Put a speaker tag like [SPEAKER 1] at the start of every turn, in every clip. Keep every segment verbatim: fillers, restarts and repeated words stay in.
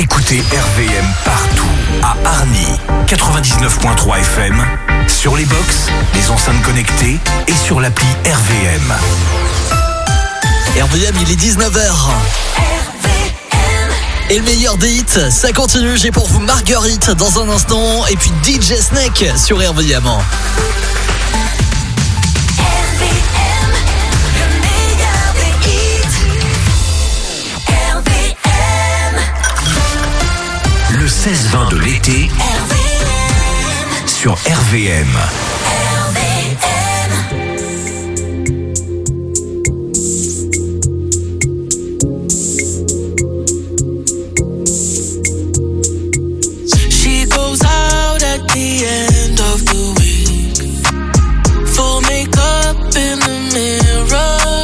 [SPEAKER 1] Écoutez R V M partout. À Arny, quatre-vingt-dix-neuf virgule trois F M, sur les box, les enceintes connectées et sur l'appli R V M.
[SPEAKER 2] R V M, il est dix-neuf heures. Et le meilleur des hits, ça continue. J'ai pour vous Marguerite dans un instant. Et puis D J Snake sur R V M.
[SPEAKER 1] Le seize vingt de l'été R V M. Sur R V M. R V M.
[SPEAKER 3] She goes out at the end of the week, full makeup in the mirror,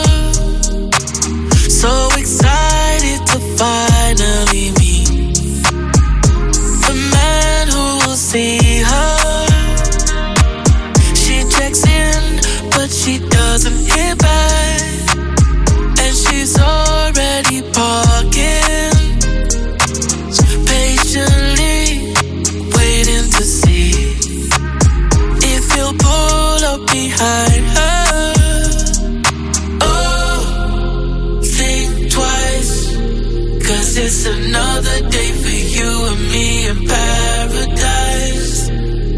[SPEAKER 3] so excited to finally meet see her. She checks in, but she doesn't hear back, and she's already parking, patiently waiting to see if he'll pull up behind her. Oh, think twice, 'cause it's another day for you and me in paradise.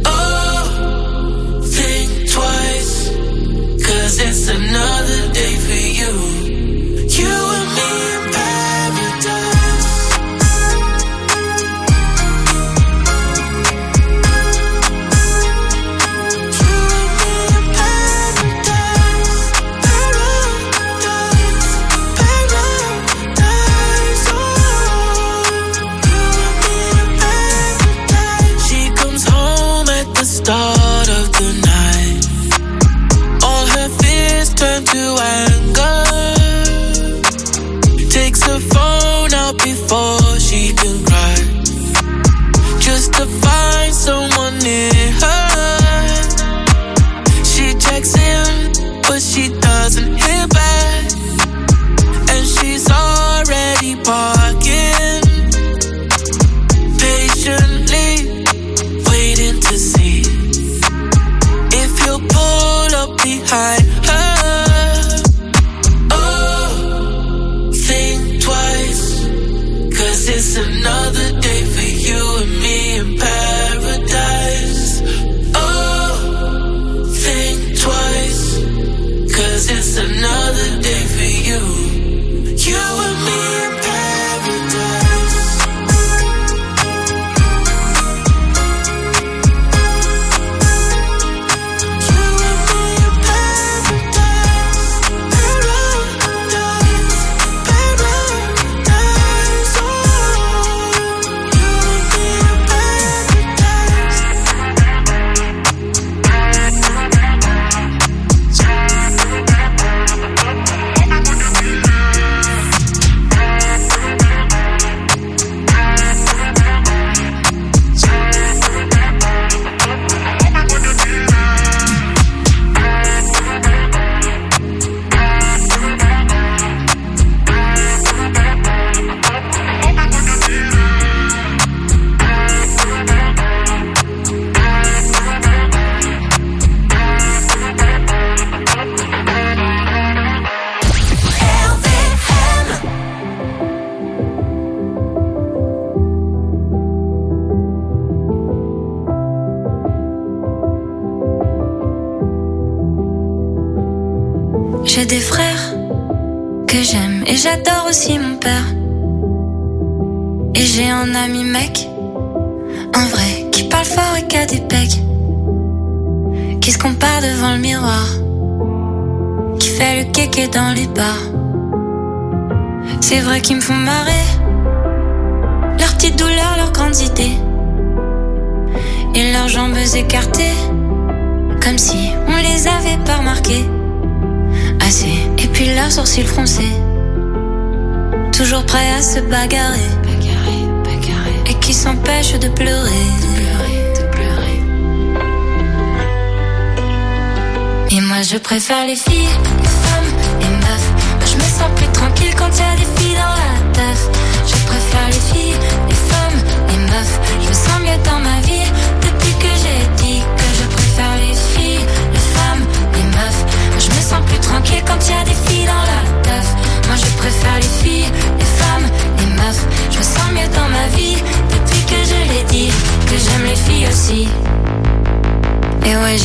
[SPEAKER 3] Oh, think twice, 'cause it's another day for you, you and me in paradise. You and me in paradise, paradise, paradise. Oh, she comes home at the start of the night. All her fears turn to anger. Takes her phone out before she can cry, just to find someone near her. She checks in, but she doesn't hear back, and she's already parking, patiently waiting to see if he'll pull up behind her. Oh, think twice, 'cause it's another day for you and me in paradise. Oh, think twice, 'cause it's another day for you, you and me in paradise.
[SPEAKER 4] J'ai des frères que j'aime et j'adore aussi mon père. Et j'ai un ami mec, un vrai, qui parle fort et qui a des pecs, qui se compare devant le miroir, qui fait le kéké dans les bars. C'est vrai qu'ils me font marrer, leurs petites douleurs, leurs grandes idées, et leurs jambes écartées, comme si on les avait pas remarquées. Assez, et puis leurs sourcils froncés, toujours prêts à se bagarrer, bagarrer, bagarrer, et qui s'empêchent de pleurer, de pleurer, de pleurer. Et moi je préfère les filles, les femmes, les meufs. Moi je me sens plus tranquille quand y a des filles dans la teuf. Je préfère les filles, les femmes.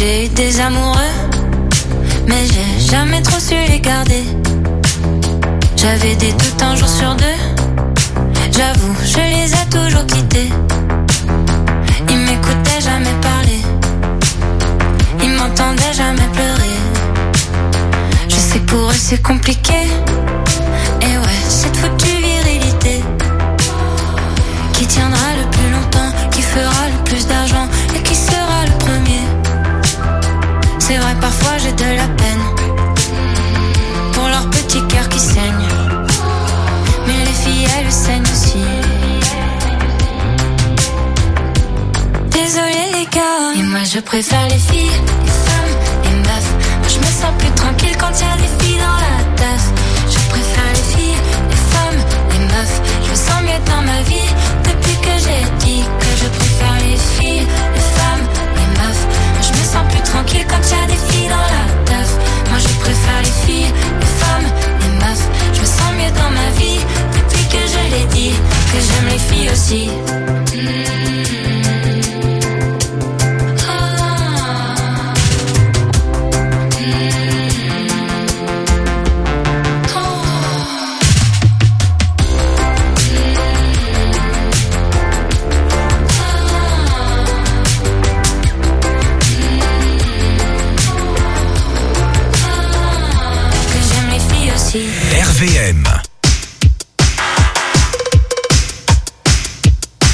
[SPEAKER 4] J'ai eu des amoureux, mais j'ai jamais trop su les garder. J'avais des doutes un jour sur deux, j'avoue, je les ai toujours quittés. Ils m'écoutaient jamais parler, ils m'entendaient jamais pleurer. Je sais que pour eux c'est compliqué, et ouais, cette foutue virilité qui tiendra le plus longtemps, qui fera le plus d'argent et qui sera le premier. C'est vrai, parfois j'ai de la peine pour leur petit cœur qui saigne, mais les filles elles saignent aussi. Désolé les gars, et moi je préfère les filles, les femmes, les meufs. Moi je me sens plus tranquille quand y a des filles dans la taf. Je préfère les filles, les femmes, les meufs. Je me sens mieux dans ma vie depuis que j'ai dit que je préfère les filles, les femmes, les meufs. Moi je me sens plus tranquille quand y a des filles dans la taf. Moi je préfère les filles, les femmes, les meufs. Je me sens mieux dans ma vie depuis que je l'ai dit que j'aime les filles aussi. Mmh.
[SPEAKER 1] R V M.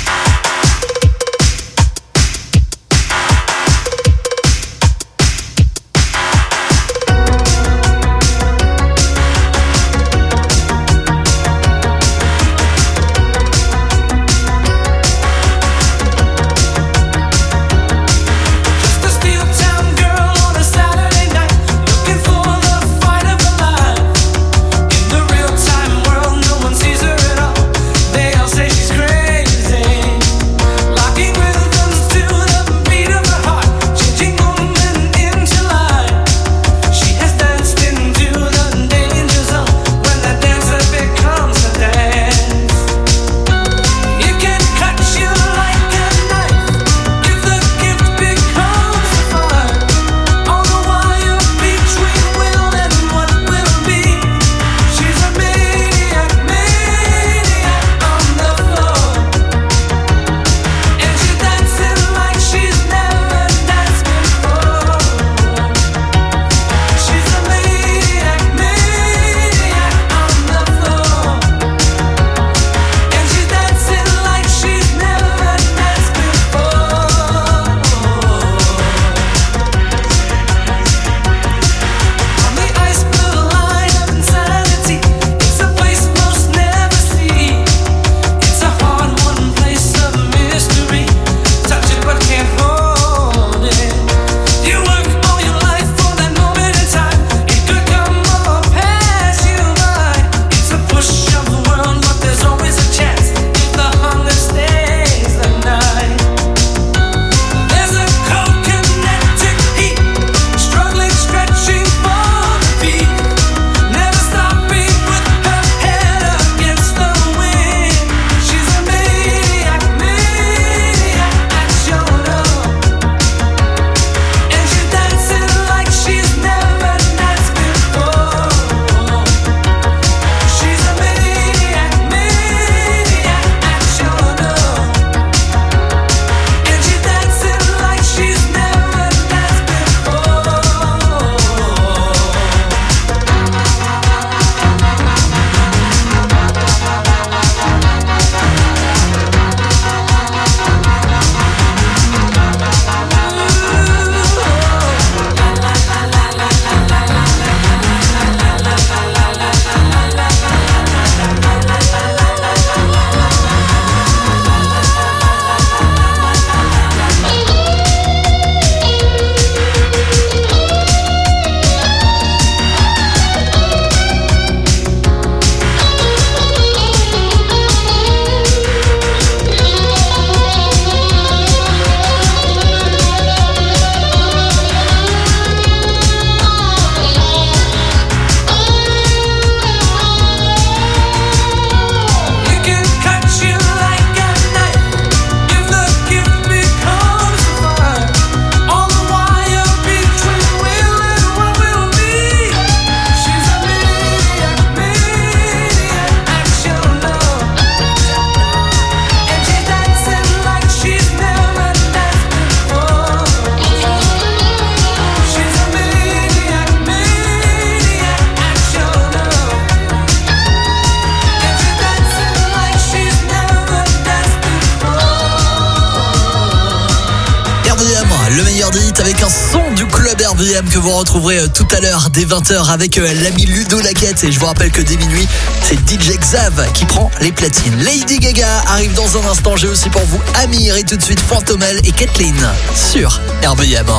[SPEAKER 2] V M, le meilleur des hits avec un son du club R V M que vous retrouverez tout à l'heure dès vingt heures avec l'ami Ludo Laquette. Et je vous rappelle que dès minuit, c'est D J Xav qui prend les platines. Lady Gaga arrive dans un instant. J'ai aussi pour vous Amir et tout de suite Fantomel et Kathleen sur R V M.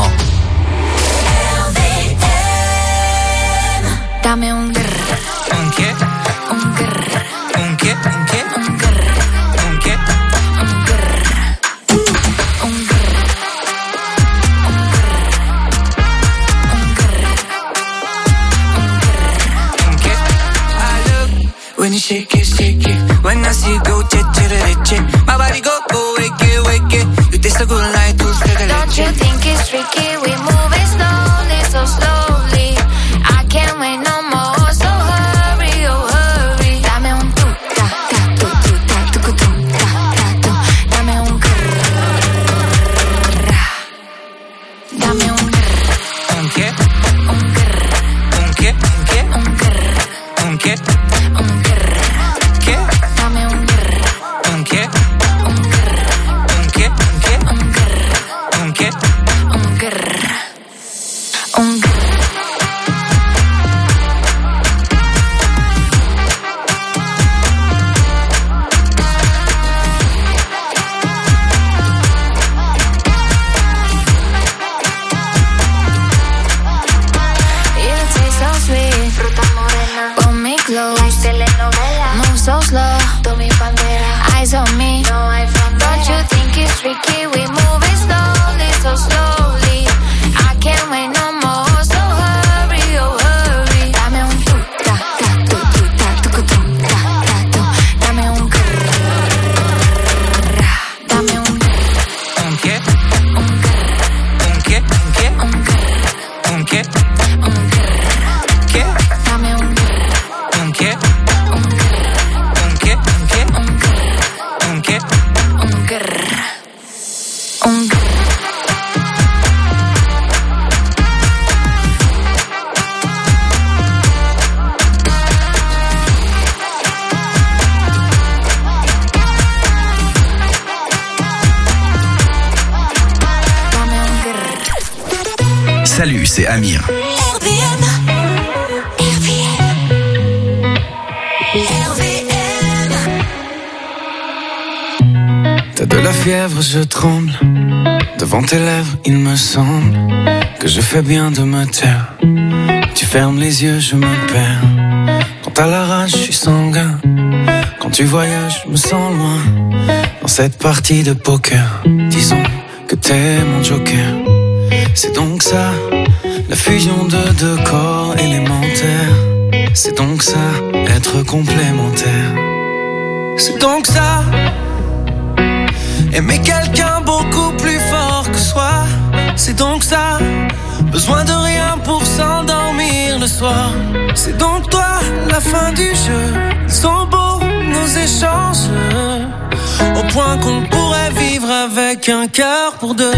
[SPEAKER 4] Dame un grrr.
[SPEAKER 3] ¿Un qué?
[SPEAKER 4] Un grrr.
[SPEAKER 3] ¿Un qué? ¿Un qué?
[SPEAKER 4] Un grrr.
[SPEAKER 3] ¿Un qué?
[SPEAKER 4] Un grrr. Un grrr. Un grrr.
[SPEAKER 3] ¿Un qué? I look when you shake it, shake it. When I see you go, che, che, che, che. My body go, go, wake it, wake it. You taste so good like dulce de
[SPEAKER 4] Don't
[SPEAKER 3] leche.
[SPEAKER 4] you think it's tricky? We move it slowly, so slowly. I can't wait no more, so hurry, oh hurry. Dame un tu, ta, ta, tu, tu, ta, tu, tu, tu, ta, ta, tu. Dame un grrr. Dame un grrr.
[SPEAKER 3] ¿Un qué?
[SPEAKER 4] Un grrr.
[SPEAKER 3] ¿Un qué? ¿Un qué?
[SPEAKER 4] Un grrr.
[SPEAKER 3] ¿Un qué?
[SPEAKER 4] Un grrr.
[SPEAKER 3] ¿Qué?
[SPEAKER 4] Dame un grrr.
[SPEAKER 3] ¿Un qué?
[SPEAKER 4] Un grrr.
[SPEAKER 3] ¿Un qué? ¿Un qué?
[SPEAKER 4] Un grrr.
[SPEAKER 3] ¿Un qué?
[SPEAKER 4] Un grrr. Un grrr. You taste so sweet, fruta morena. Pull me close, like telenovela. Move so slow, tú mi bandera. Eyes on me, no hay frontera. Don't you think it's tricky? We move it slowly, so slowly. I can't wait no more, so hurry, oh hurry. Dame un tu, ta, ta, tu, tu, ta, tu, tu, tu, ta, ta, tu. Dame un grrr. Dame un grrr.
[SPEAKER 3] ¿Un qué?
[SPEAKER 4] Un grrr.
[SPEAKER 3] ¿Un qué? ¿Un qué?
[SPEAKER 4] Un grrr.
[SPEAKER 3] ¿Un qué?
[SPEAKER 4] Un grrr.
[SPEAKER 3] ¿Qué?
[SPEAKER 4] Dame un grrr.
[SPEAKER 3] ¿Un qué?
[SPEAKER 4] Un grrr.
[SPEAKER 3] ¿Un qué? ¿Un qué?
[SPEAKER 4] Un grrr.
[SPEAKER 3] ¿Un qué?
[SPEAKER 4] Un grrr. Un grrr. Dame un grrr.
[SPEAKER 1] Salut, c'est Amir.
[SPEAKER 4] R V M. R V M. R V M.
[SPEAKER 5] T'as de la fièvre, je tremble. Devant tes lèvres, il me semble que je fais bien de me taire. Tu fermes les yeux, je me perds. Quand t'as la rage, je suis sanguin. Quand tu voyages, je me sens loin. Dans cette partie de poker, disons que t'es mon joker. C'est donc ça, la fusion de deux corps élémentaires. C'est donc ça, être complémentaire. C'est donc ça, aimer quelqu'un beaucoup plus fort que soi. C'est donc ça, besoin de rien pour s'endormir le soir. C'est donc toi, la fin du jeu. Ils sont beaux nos échanges, au point qu'on pourrait vivre avec un cœur pour deux.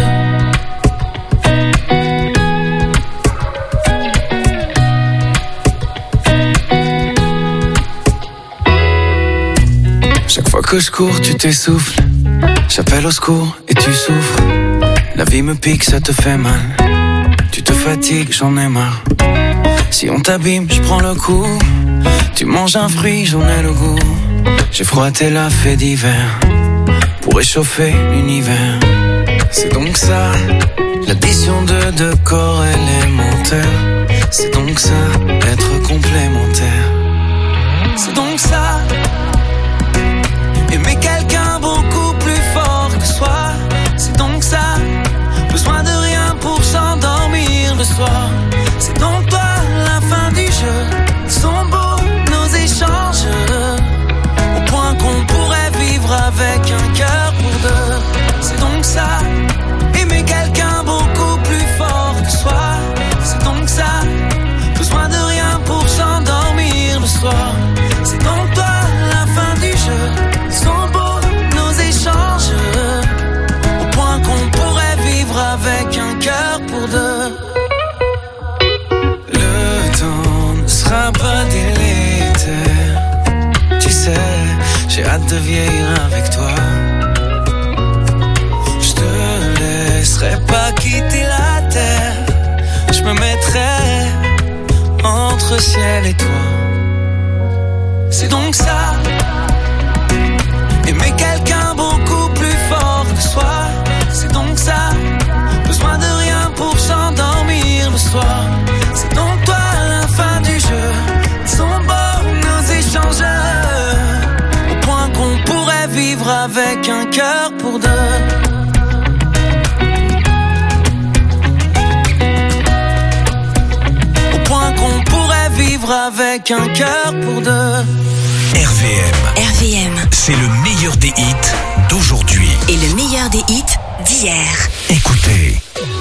[SPEAKER 5] Chaque fois que je cours, tu t'essouffles. J'appelle au secours et tu souffres. La vie me pique, ça te fait mal. Tu te fatigues, j'en ai marre. Si on t'abîme, je prends le coup. Tu manges un fruit, j'en ai le goût. J'ai froissé la fée d'hiver pour réchauffer l'univers. C'est donc ça, l'addition de deux corps élémentaires. C'est donc ça, être complémentaire. C'est donc ça, aimer quelqu'un beaucoup plus fort que soi. C'est donc ça, besoin de rien pour s'endormir le soir. C'est donc toi, la fin du jeu. Ils sont beaux nos échanges, au point qu'on pourrait vivre avec un cœur pour deux. C'est donc ça, aimer quelqu'un beaucoup plus fort que soi. C'est donc ça, besoin de rien pour s'endormir le soir. C'est donc toi, la fin du jeu. Ils sont beaux nos échanges, au point qu'on pourrait vivre avec un cœur pour deux. Le temps ne sera pas délétère. Tu sais, j'ai hâte de vieillir avec toi. Je te laisserai pas entre ciel et toi. C'est donc ça. Aimer quelqu'un beaucoup plus fort que soi. C'est donc ça. Besoin de rien pour s'endormir le soir. C'est donc toi la fin du jeu. Ils sont beaux nos échanges. Au point qu'on pourrait vivre avec un cœur pour deux. Qu'on pourrait vivre avec un cœur pour deux.
[SPEAKER 1] R V M.
[SPEAKER 6] R V M.
[SPEAKER 1] C'est le meilleur des hits d'aujourd'hui.
[SPEAKER 6] Et le meilleur des hits d'hier.
[SPEAKER 1] Écoutez.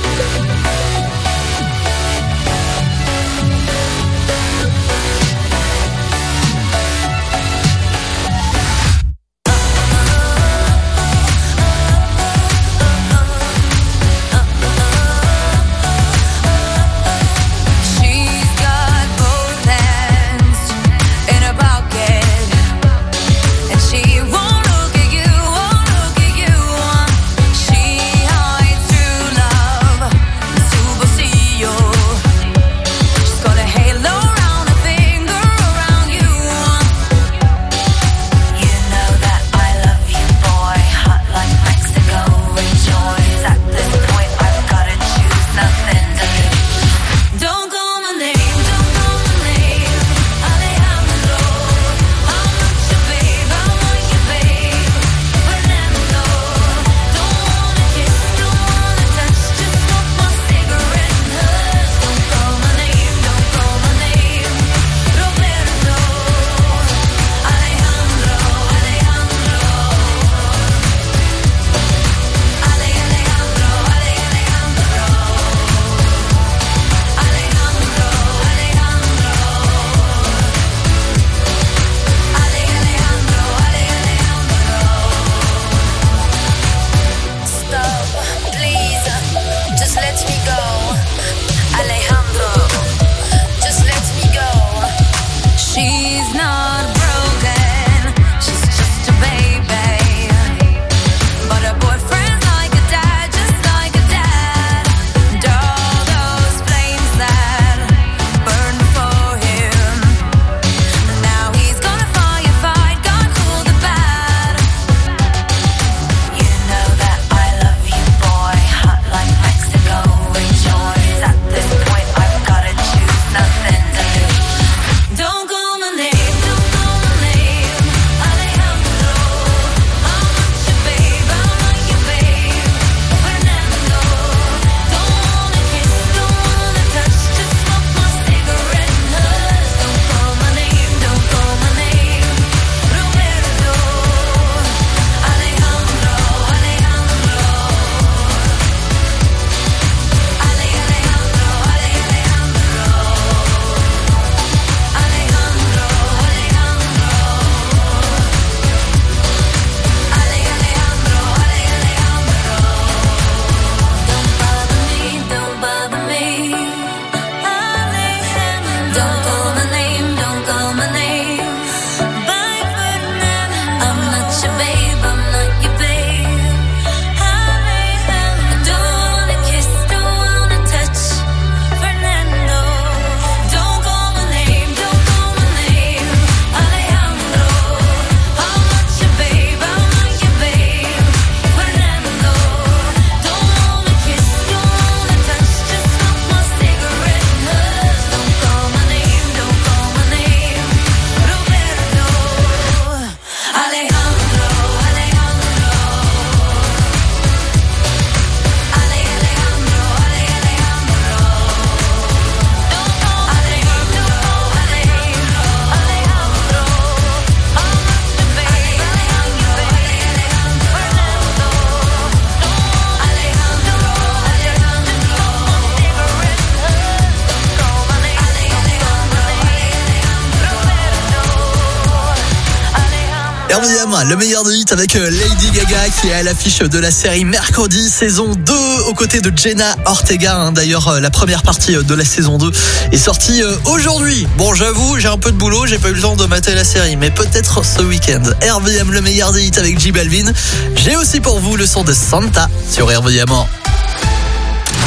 [SPEAKER 2] R V M, le meilleur des hits avec Lady Gaga qui est à l'affiche de la série Mercredi saison deux aux côtés de Jenna Ortega. D'ailleurs, la première partie de la saison deux est sortie aujourd'hui. Bon, j'avoue, j'ai un peu de boulot, j'ai pas eu le temps de mater la série, mais peut-être ce week-end. R V M, le meilleur des hits avec J Balvin. J'ai aussi pour vous le son de Santa sur R V M.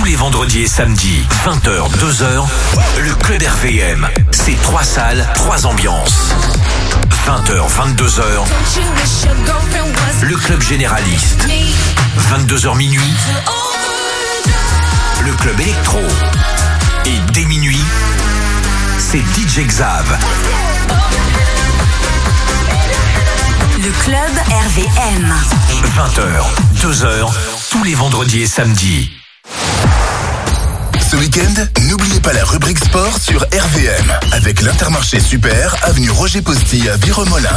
[SPEAKER 1] Tous les vendredis et samedis, vingt heures, deux heures, le Club R V M. C'est trois salles, trois ambiances. vingt heures, vingt-deux heures, le Club Généraliste. vingt-deux heures minuit, le Club Électro. Et dès minuit, c'est D J Xav.
[SPEAKER 6] Le Club R V M.
[SPEAKER 1] vingt heures, deux heures, tous les vendredis et samedis.
[SPEAKER 7] Ce week-end, n'oubliez pas la rubrique sport sur R V M avec l'Intermarché Super, avenue Roger Posti à Viremolin.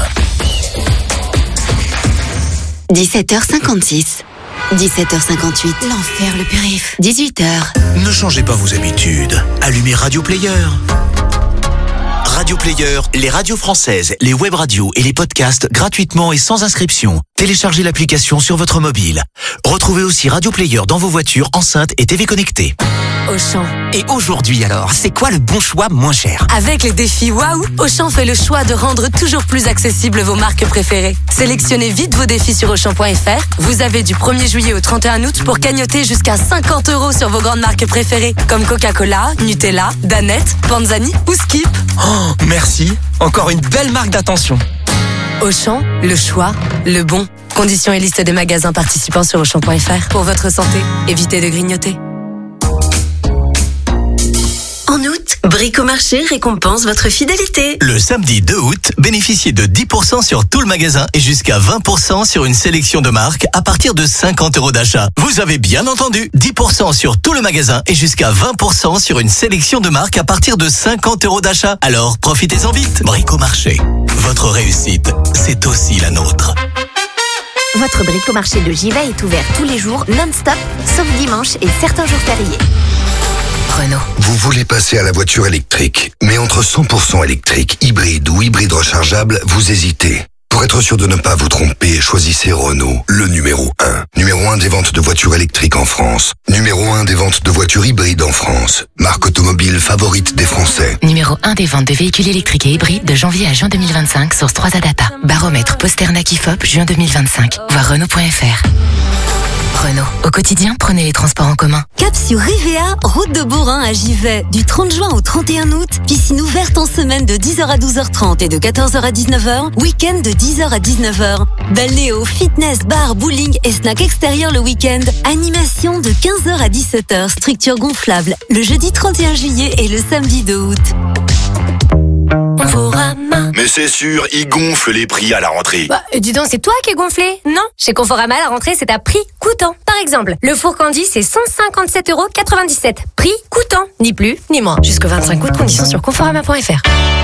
[SPEAKER 6] dix-sept heures cinquante-six. dix-sept heures cinquante-huit. L'enfer, le périph. dix-huit heures.
[SPEAKER 1] Ne changez pas vos habitudes. Allumez Radio Player. Radio Player, les radios françaises, les web radios et les podcasts gratuitement et sans inscription. Téléchargez l'application sur votre mobile. Retrouvez aussi Radio Player dans vos voitures, enceintes et T V connectées.
[SPEAKER 8] Auchan.
[SPEAKER 9] Et aujourd'hui alors, c'est quoi le bon choix moins cher?
[SPEAKER 8] Avec les défis Waouh, Auchan fait le choix de rendre toujours plus accessibles vos marques préférées. Sélectionnez vite vos défis sur Auchan point F R. Vous avez du premier juillet au trente et un août pour cagnotter jusqu'à cinquante euros sur vos grandes marques préférées, comme Coca-Cola, Nutella, Danette, Panzani ou Skip.
[SPEAKER 9] Oh, merci. Encore une belle marque d'attention.
[SPEAKER 8] Auchan, le choix, le bon. Conditions et liste des magasins participants sur Auchan point F R. Pour votre santé, évitez de grignoter.
[SPEAKER 6] En août, Bricomarché récompense votre fidélité.
[SPEAKER 1] Le samedi deux août, bénéficiez de dix pour cent sur tout le magasin et jusqu'à vingt pour cent sur une sélection de marques à partir de cinquante euros d'achat. Vous avez bien entendu, dix pour cent sur tout le magasin et jusqu'à vingt pour cent sur une sélection de marques à partir de cinquante euros d'achat. Alors profitez-en vite. Bricomarché, votre réussite, c'est aussi la nôtre.
[SPEAKER 10] Votre Bricomarché de Givet est ouvert tous les jours, non-stop, sauf dimanche et certains jours fériés.
[SPEAKER 8] Renault.
[SPEAKER 11] Vous voulez passer à la voiture électrique, mais entre cent pour cent électrique, hybride ou hybride rechargeable, vous hésitez. Pour être sûr de ne pas vous tromper, choisissez Renault, le numéro un. Numéro un des ventes de voitures électriques en France. Numéro un des ventes de voitures hybrides en France. Marque automobile favorite des Français.
[SPEAKER 12] Numéro un des ventes de véhicules électriques et hybrides de janvier à juin deux mille vingt-cinq, source trois A Data. Baromètre Posternak I F O P, juin deux mille vingt-cinq. Voir Renault point F R. Renault. Au quotidien, prenez les transports en commun.
[SPEAKER 10] Cap sur Rivea, route de Borin à Givet. Du trente juin au trente et un août, piscine ouverte en semaine de dix heures à douze heures trente et de quatorze heures à dix-neuf heures. Week-end de dix heures à dix-neuf heures. Balnéo, fitness, bar, bowling et snack extérieur le week-end. Animation de quinze heures à dix-sept heures. Structure gonflable. Le jeudi trente et un juillet et le samedi deux août.
[SPEAKER 13] Conforama. Mais c'est sûr, ils gonflent les prix à la rentrée.
[SPEAKER 14] Bah, dis donc, c'est toi qui es gonflé? Non. Chez Conforama, la rentrée, c'est à prix coûtant. Par exemple, le four Candy, c'est cent cinquante-sept euros quatre-vingt-dix-sept. Prix coûtant. Ni plus, ni moins. Jusqu'au vingt-cinq août, conditions sur conforama point F R.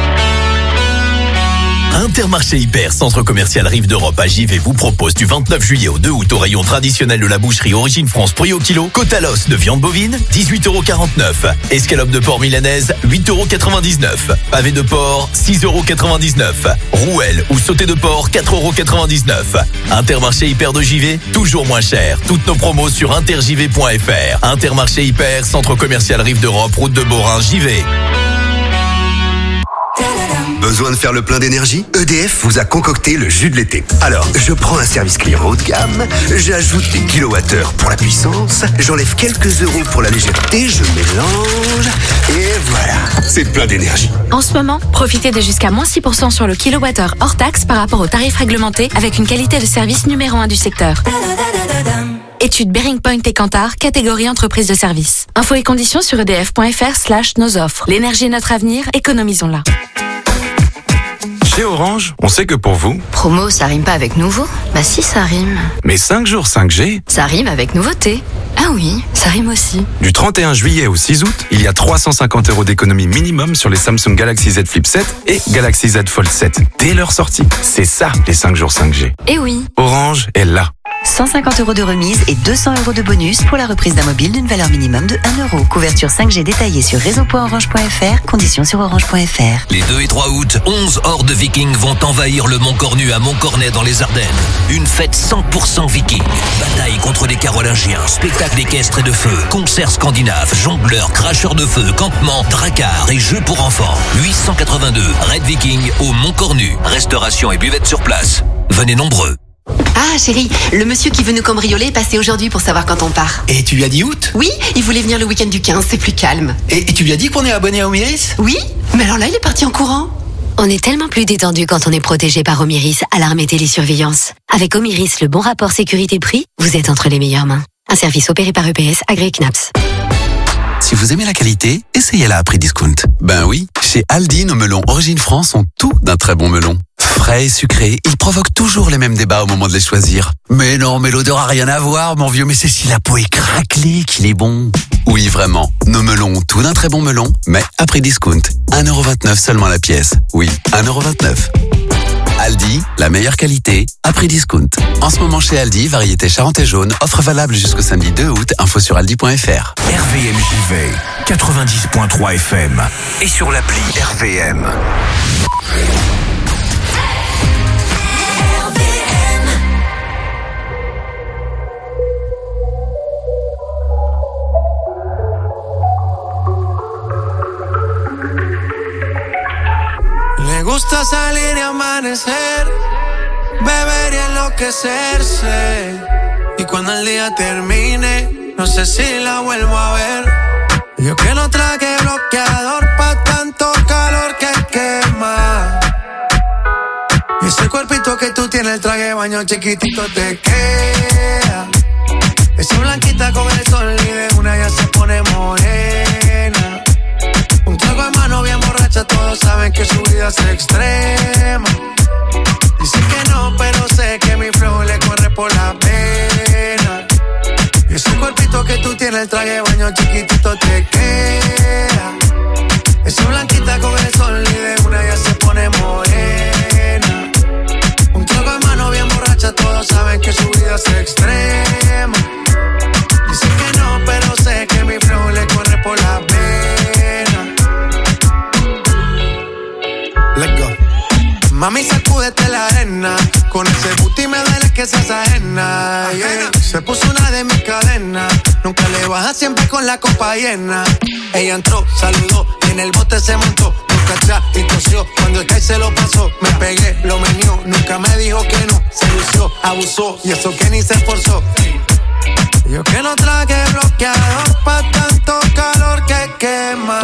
[SPEAKER 1] Intermarché Hyper, centre commercial Rive d'Europe à Givet vous propose du vingt-neuf juillet au deux août au rayon traditionnel de la boucherie Origine France prix au kilo. Côte à l'os de viande bovine, dix-huit euros quarante-neuf. Escalope de porc milanaise, huit euros quatre-vingt-dix-neuf. Pavé de porc, six euros quatre-vingt-dix-neuf. Rouelle ou sauté de porc, quatre euros quatre-vingt-dix-neuf. Intermarché Hyper de Givet, toujours moins cher. Toutes nos promos sur intergivet point F R. Intermarché Hyper, centre commercial Rive d'Europe, route de Borin, Givet.
[SPEAKER 11] Besoin de faire le plein d'énergie? E D F vous a concocté le jus de l'été. Alors, je prends un service client haut de gamme, j'ajoute des kilowattheures pour la puissance, j'enlève quelques euros pour la légèreté, je mélange, et voilà, c'est plein d'énergie.
[SPEAKER 12] En ce moment, profitez de jusqu'à moins six pour cent sur le kilowattheure hors taxe par rapport au tarif réglementé avec une qualité de service numéro un du secteur. Étude Bearing Point et Kantar, catégorie entreprise de service. Infos et conditions sur edf point fr slash nos offres. L'énergie est notre avenir, économisons-la.
[SPEAKER 15] Chez Orange, on sait que pour vous...
[SPEAKER 16] Promo, ça rime pas avec nouveau? Bah si, ça rime.
[SPEAKER 15] Mais cinq jours cinq G...
[SPEAKER 16] Ça rime avec nouveauté. Ah oui, ça rime aussi.
[SPEAKER 15] Du trente et un juillet au six août, il y a trois cent cinquante euros d'économie minimum sur les Samsung Galaxy Z Flip sept et Galaxy Z Fold sept. Dès leur sortie. C'est ça, les cinq jours cinq G.
[SPEAKER 16] Eh oui.
[SPEAKER 15] Orange est là.
[SPEAKER 17] cent cinquante euros de remise et deux cents euros de bonus pour la reprise d'un mobile d'une valeur minimum de un euro. Couverture cinq G détaillée sur réseau point orange point F R. Conditions sur orange point F R.
[SPEAKER 1] Les deux et trois août, onze hordes vikings vont envahir le Mont Cornu à Montcornet dans les Ardennes. Une fête cent pour cent viking. Bataille contre les Carolingiens, spectacle équestre et de feu, concerts scandinaves, jongleurs, cracheurs de feu, campements, dracars et jeux pour enfants. huit cent quatre-vingt-deux, Red Viking au Mont Cornu. Restauration et buvette sur place. Venez nombreux.
[SPEAKER 18] Ah chérie, le monsieur qui veut nous cambrioler est passé aujourd'hui pour savoir quand on part.
[SPEAKER 19] Et tu lui as dit août?
[SPEAKER 18] Oui, il voulait venir le week-end du quinze, c'est plus calme.
[SPEAKER 19] Et, et tu lui as dit qu'on est abonné à Omiris?
[SPEAKER 18] Oui, mais alors là il est parti en courant.
[SPEAKER 10] On est tellement plus détendu quand on est protégé par Omiris, alarme et télésurveillance. Avec Omiris, le bon rapport sécurité-prix, vous êtes entre les meilleures mains. Un service opéré par E P S, agréé C N A P S.
[SPEAKER 20] Si vous aimez la qualité, essayez-la à prix discount. Ben oui, chez Aldi, nos melons Origine France ont tout d'un très bon melon. Frais et sucrés, ils provoquent toujours les mêmes débats au moment de les choisir. Mais non, mais l'odeur a rien à voir, mon vieux, mais c'est si la peau est craquelée qu'il est bon. Oui, vraiment, nos melons ont tout d'un très bon melon, mais à prix discount. un euro vingt-neuf seulement la pièce. Oui, un euro vingt-neuf. Aldi, la meilleure qualité, à prix discount. En ce moment chez Aldi, variété Charente jaune, offre valable jusqu'au samedi deux août, info sur aldi point f r.
[SPEAKER 21] R V M J V, quatre-vingt-dix point trois F M et sur l'appli R V M.
[SPEAKER 5] Me gusta salir y amanecer, beber y enloquecerse. Y cuando el día termine, no sé si la vuelvo a ver. Yo que no traje bloqueador pa' tanto calor que quema. Y ese cuerpito que tú tienes, el traje de baño chiquitito te queda. Esa blanquita con el sol y de una ya se pone morena. Un trago en mano bien borracha, todos saben que su vida es extrema. Dicen que no, pero sé que mi flow le corre por la pena. Y ese cuerpito que tú tienes, el traje de baño chiquitito te queda. Esa blanquita con el sol y de una ya se pone morena. Un trago en mano bien borracha, todos saben que su vida es extrema. Dicen que no, pero sé que mi flow le corre por la pena. Let's go. Mami, sacúdete la arena. Con ese booty me duele que seas ajena, yeah. Se puso una de mis cadenas. Nunca le baja, siempre con la copa llena. Ella entró, saludó y en el bote se montó. Nunca atrás y tosió. Cuando el que se lo pasó, me pegué, lo menió. Nunca me dijo que no. Se lució, abusó y eso que ni se esforzó. Yo que no traje bloqueador pa' tanto calor que quema.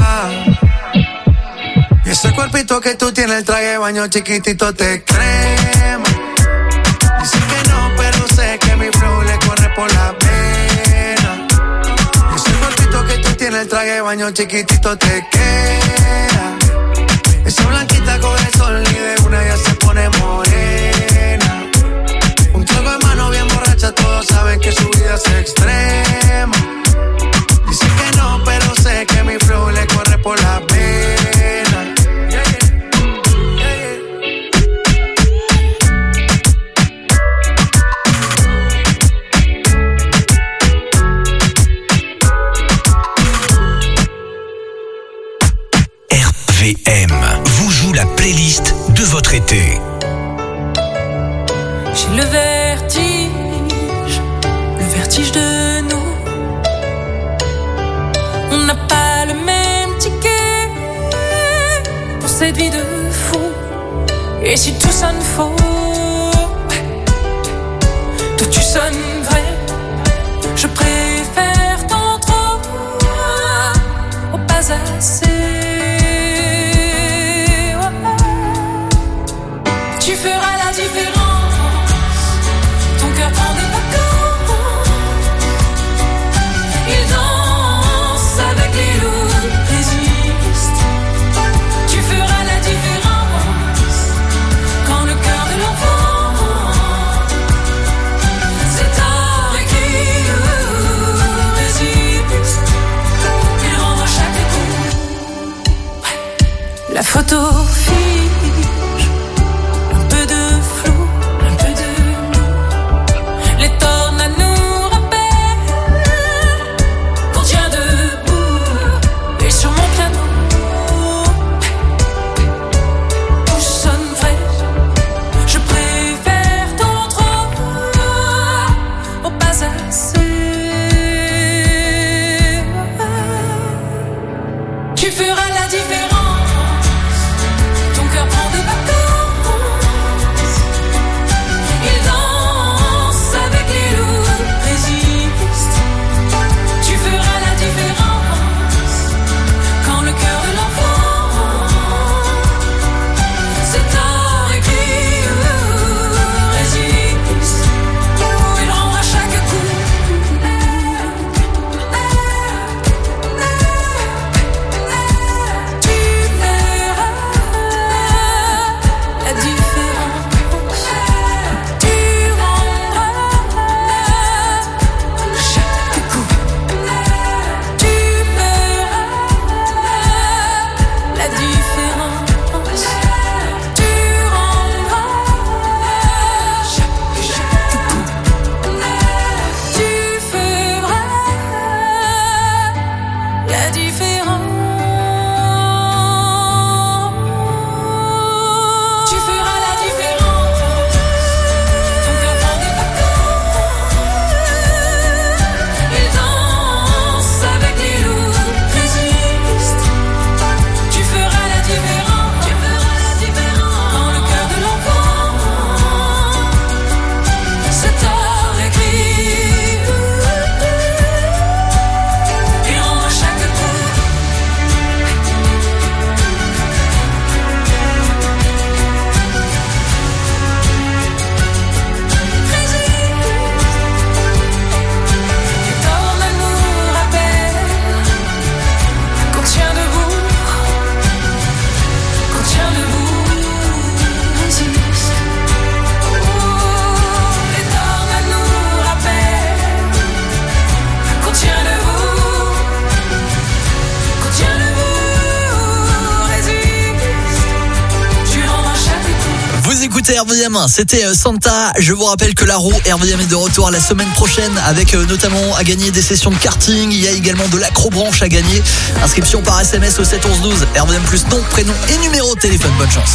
[SPEAKER 5] Y ese cuerpito que tú tienes, el traje de baño chiquitito te crema. Dicen que no, pero sé que mi flow le corre por la pena. Y ese cuerpito que tú tienes, el traje de baño chiquitito te queda. Esa blanquita con el sol y de una ya se pone morena. Un trago de mano bien borracha, todos saben que su vida es extrema. Dicen que no, pero sé que mi flow le corre por la pena.
[SPEAKER 21] R V M vous joue la playlist de votre été.
[SPEAKER 22] J'ai le vertige, le vertige de nous. On n'a pas le même ticket pour cette vie de fou. Et si tout sonne faux, toi tu sonnes vrai. Je préfère tant trop au pas assez. Tu feras la différence. Ton cœur prend des vacances. Il danse avec les loups, résiste. Tu feras la différence. Quand le cœur de l'enfant, c'est en écrit, résiste. Il rend à chaque coup. La photo fige. Tu feras la différence. Ton
[SPEAKER 2] écoutez R V M, c'était Santa. Je vous rappelle que la roue R V M est de retour la semaine prochaine avec notamment à gagner des sessions de karting. Il y a également de l'acrobranche à gagner. Inscription par S M S au sept onze douze. R V M plus nom, prénom et numéro de téléphone. Bonne chance.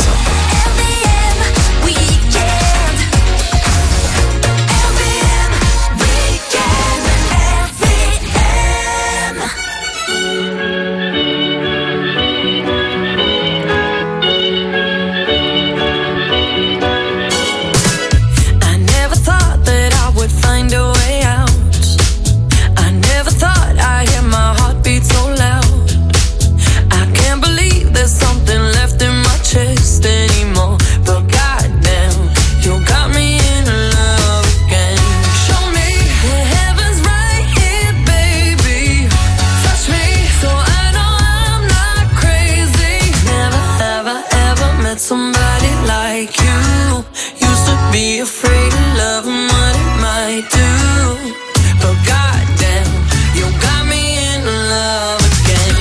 [SPEAKER 5] Anymore, but goddamn, you got me in love again. Show me the heavens right here, baby. Touch me so I know I'm not crazy. Never, ever, ever met somebody like you. Used to be afraid of love and what it might do, but goddamn, you got me in love again.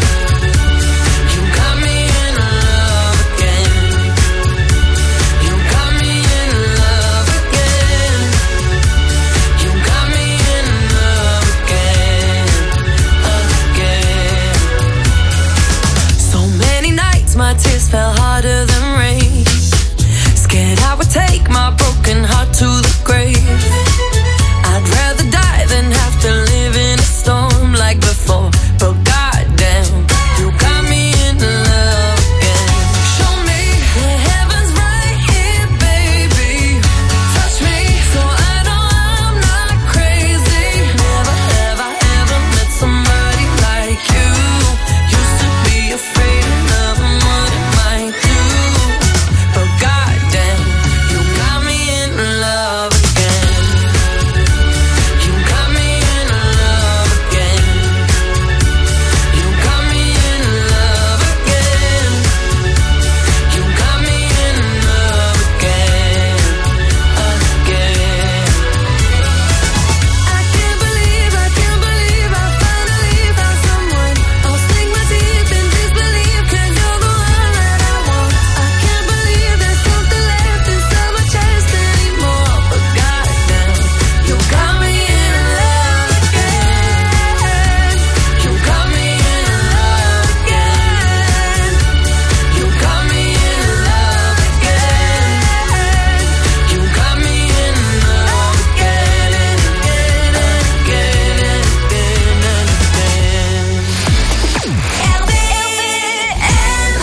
[SPEAKER 5] My tears fell harder than rain. Scared I would take my broken heart to the grave. I'd rather die than have to live in a storm like before. But goddamn, you got me in love again. Show me the heavens right here, baby. Touch me so I know I'm not crazy. Never, ever, ever met somebody like you. Used to be afraid of love and what it might do, but goddamn, you got me in love again. You got me in love again. You got me in love again. You got me in love again, again. I can't believe, I can't believe I finally found someone. I'll sink my teeth in disbelief, 'cause you're the one that I want. I can't believe there's something left inside my chest anymore, but goddamn, you got me in love again. You got me in love again. You got me in love again. You got me in love again and again and again and again and again. R V M.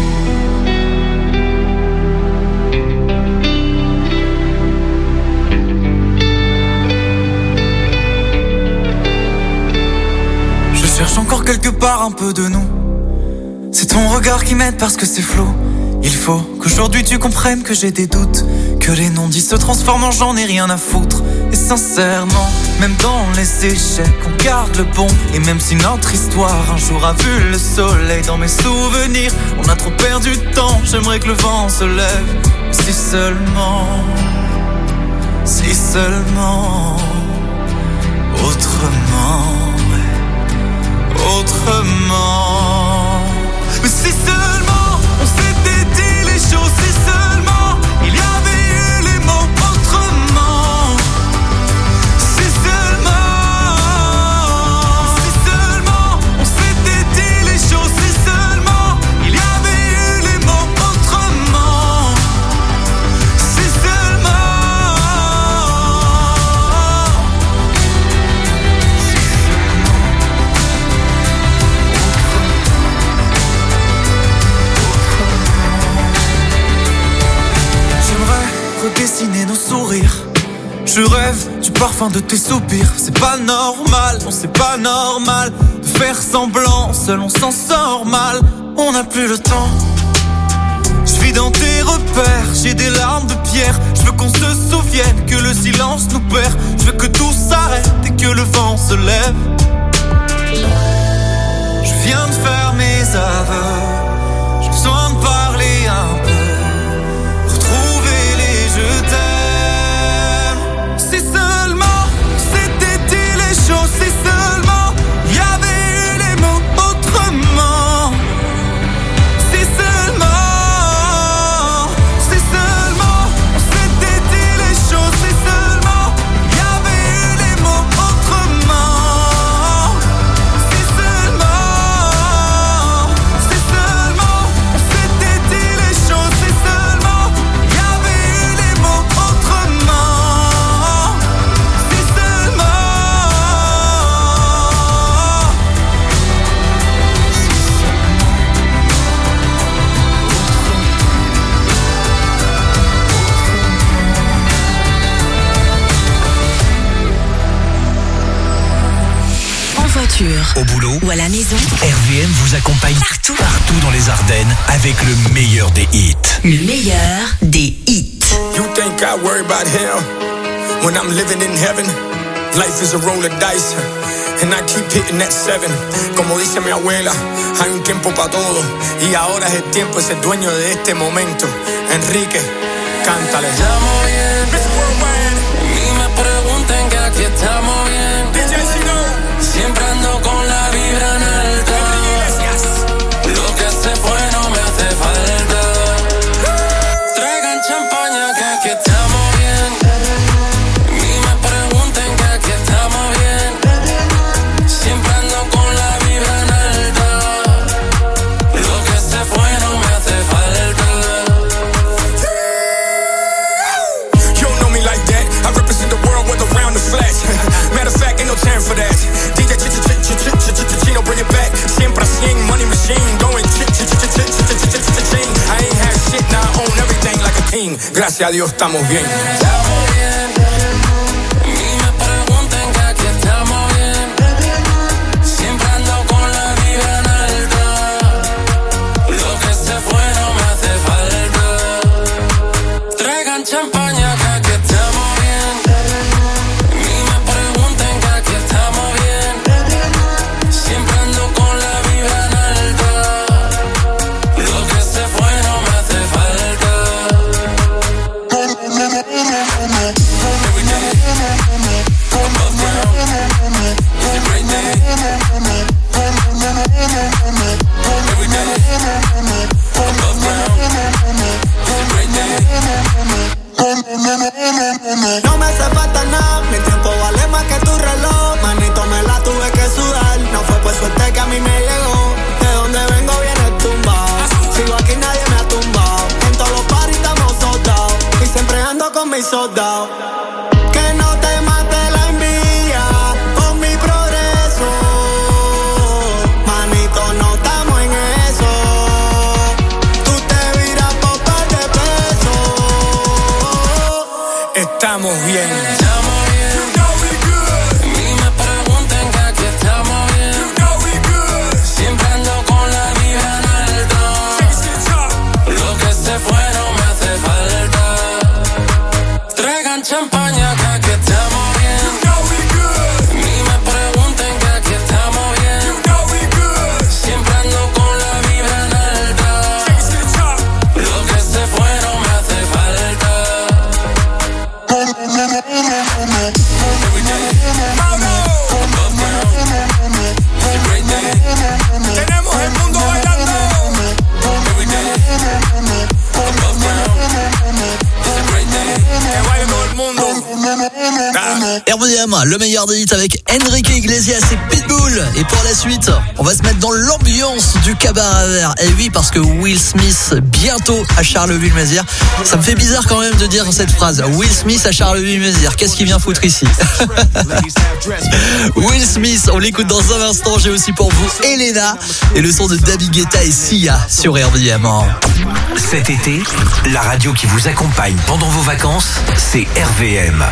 [SPEAKER 5] Je cherche encore quelque part un peu de nous. C'est ton regard qui m'aide parce que c'est flou. Il faut qu'aujourd'hui tu comprennes que j'ai des doutes, que les non-dits se transforment en j'en ai rien à foutre. Et sincèrement, même dans les échecs, on garde le bon. Et même si notre histoire un jour a vu le soleil, dans mes souvenirs, on a trop perdu de temps. J'aimerais que le vent se lève. Si seulement, si seulement, autrement, autrement. Mais si seulement on s'était dit les choses, si seulement il y avait eu les mots autrement. Si seulement, si seulement on s'était dit les choses, si seulement il y avait eu les mots autrement. Si seulement, si redessiner nos sourires. Je rêve du parfum de tes soupirs. C'est pas normal, non c'est pas normal de faire semblant, seul on s'en sort mal. On n'a plus le temps. Je vis dans tes repères, j'ai des larmes de pierre. Je veux qu'on se souvienne que le silence nous perd. Je veux que tout s'arrête et que le vent se lève. Je viens de faire mes aveux. J'ai besoin de parler un peu. Retrouver les je t'aime. Si seulement c'était dit les choses, si seulement il y avait eu les mots autrement. Si seulement, si seulement
[SPEAKER 3] voiture,
[SPEAKER 21] au boulot
[SPEAKER 3] ou à la maison,
[SPEAKER 21] R V M vous accompagne
[SPEAKER 3] partout,
[SPEAKER 21] partout dans les Ardennes avec le meilleur des hits.
[SPEAKER 3] Le meilleur des hits.
[SPEAKER 4] You think I worry about hell when I'm living in heaven? Life is a roll of dice and I keep hitting that seven. Como dice mi abuela, hay un tiempo para todo y ahora es el tiempo de ser dueño de este momento. Enrique, cántale.
[SPEAKER 5] Estamos bien, ni me pregunten que aquí estamos bien. D J Chino, siempre ando con la vibra en alta. Lo que se fue no me hace falta. Traigan champaña que aquí estamos bien. Ni me pregunten que aquí estamos bien. Siempre ando con la vibra en alta. Lo que se fue no me hace falta.
[SPEAKER 4] You don't know me like that. I represent the world with around the flash. Matter of fact, ain't no time for that. D J Chino, bring it back. Siempre cien, money machine, going ch-ch-ch-ch-ch-ch-ch-ch-ch-ch-ch-ch. I ain't had shit, now I own everything like a king. Gracias a Dios estamos bien.
[SPEAKER 5] Estamos bien. Ni me pregunten que aquí estamos bien. Siempre ando con la vibra en alta. Lo que se fue no me hace falta. Traigan champaña que aquí estamos bien. Ni me pregunten que aquí estamos bien. Siempre ando con la vibra en alta. Lo que se fue no me hace falta. Every day, above ground. It's a great day. Every day, above ground. It's a great day.
[SPEAKER 23] No me hace falta nada, mi tiempo vale más que tu reloj. Manito, me la tuve que sudar. No fue por suerte que a mí me llegó. De donde vengo viene tumbado. Sigo aquí, nadie me ha tumbado. En todos los paris estamos soldados. Y siempre ando con mis soldados. Que no te mate la envidia con mi progreso. Manito, no estamos en eso. Tú te viras por par de pesos.
[SPEAKER 4] Estamos bien.
[SPEAKER 5] Estamos bien. Ni me pregunten que aquí estamos bien. Siempre ando con la vibra en alta. Lo que se fue no me hace falta. Traigan champaña que aquí estamos bien. Ni me pregunten que aquí estamos bien. Siempre ando con la vibra en alta. Lo que se fue no me hace falta. Every day, above ground. It's a great day.
[SPEAKER 4] Tenemos el mundo bailando.
[SPEAKER 5] Every day, above ground. It's a great day.
[SPEAKER 4] Que baile todo el mundo.
[SPEAKER 2] R V M, le meilleur des hits avec Enrique Iglesias et Pitbull. Et pour la suite, on va se mettre dans l'ambiance du cabaret à verre. Et oui, parce que Will Smith bientôt à Charleville-Mézières. Ça me fait bizarre quand même de dire cette phrase. Will Smith à Charleville-Mézières. Qu'est-ce qu'il vient foutre ici? Will Smith, on l'écoute dans un instant. J'ai aussi pour vous Elena et le son de David Guetta et Sia sur R V M.
[SPEAKER 21] Cet été, la radio qui vous accompagne pendant vos vacances, c'est R V M.